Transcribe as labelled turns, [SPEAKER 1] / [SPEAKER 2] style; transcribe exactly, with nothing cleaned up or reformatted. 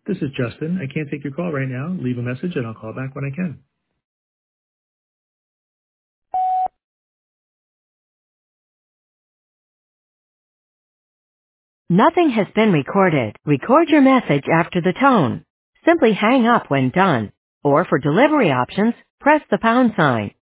[SPEAKER 1] This is Justin. I can't take your call right now. Leave a message and I'll call back when I can.
[SPEAKER 2] Nothing has been recorded. Record your message after the tone. Simply hang up when done. Or for delivery options, press the pound sign.